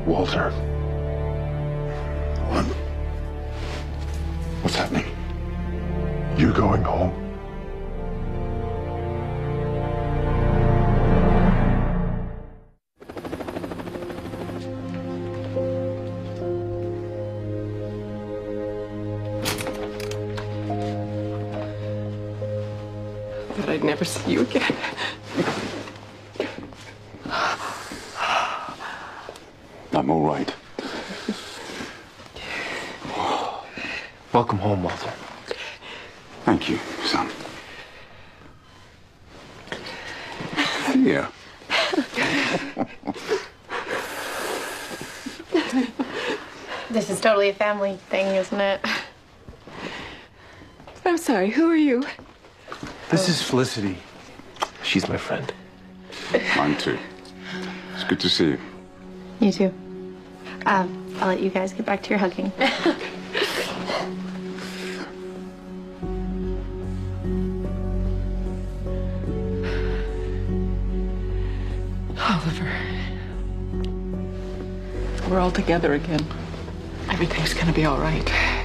Walter. What? What's happening? You going home? That I'd never see you again. I'm all right. Welcome home, Walter. Thank you, son. Here. This is totally a family thing, isn't it? I'm sorry, who are you? This is Felicity. She's my friend. Mine too. It's good to see you. You too. I'll let you guys get back to your hugging. Oliver. We're all together again. Everything's gonna be all right.